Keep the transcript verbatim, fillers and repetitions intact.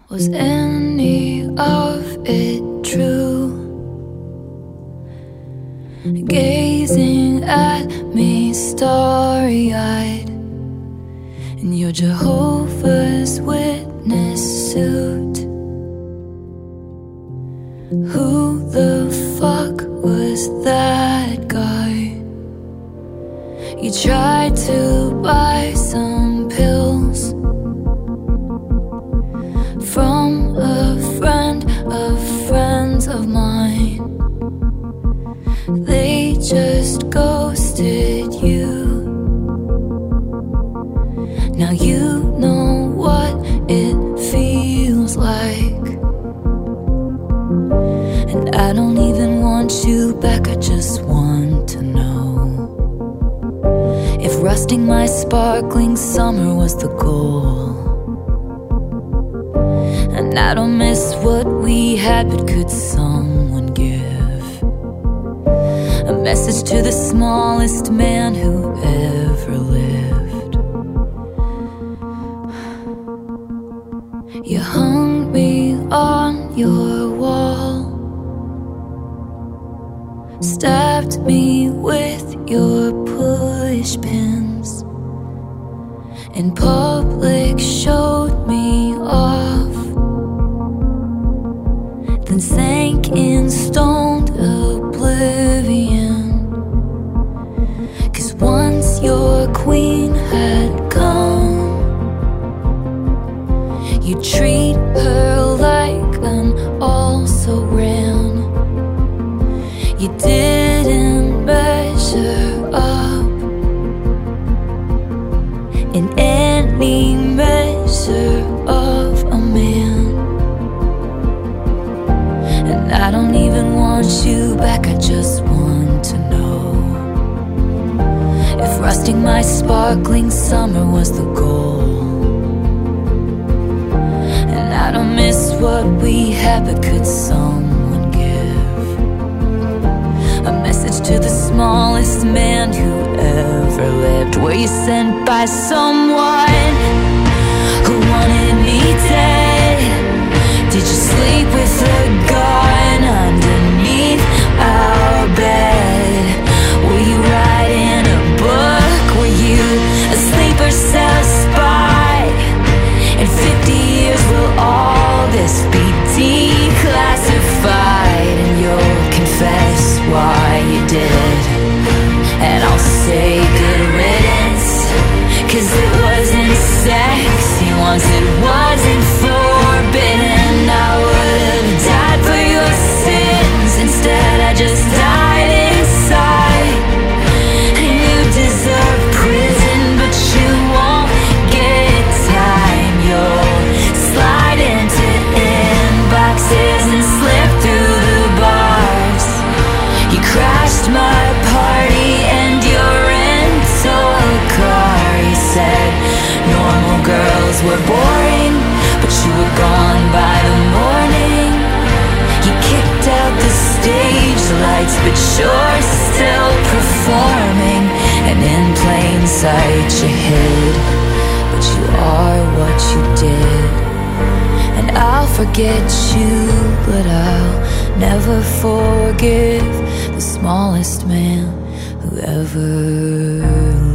Was any of it true? Gazing at me starry-eyed in your Jehovah's Witness suit. Who the fuck was that guy? You tried to buy some pills from a friend of friends of mine. They just ghosted you. Now you know what it feels like, and I don't even want you back. I just want to know if rusting my sparkling summer was the goal. And I don't miss what we had, but could someone give a message to the smallest man who ever lived? You hung me on your wall, stabbed me with your push pins, in public showed me off, then sank in stoned oblivion. 'Cause once your queen had come, you treat her like an also-ran. You didn't measure up in any measure of a man. And I don't even want you back. I just want to know if rusting my sparkling summer was the goal. And I don't miss what we had, but could someone give a message to the smallest man who ever lived? Were you sent by someone who wanted me dead? Did you sleep with a gun underneath our bed? Were you writing a book? Were you asleep or set a spy? In fifty years will all this be declassified, and you'll confess why you did, and I'll say good riddance. 'Cause it wasn't sexy once, it wasn't forbidden. I would've died for your sins, instead I just died inside. And you deserve prison, but you won't get time. You'll slide into inboxes and slip through the bars. You crashed my party and your rental car. You said normal girls were boring, but you were gone by the morning. You kicked out the stage lights, but you're still performing. And in plain sight you hid, but you are what you did. And I'll forget you, but I'll never forgive the smallest man who ever lived.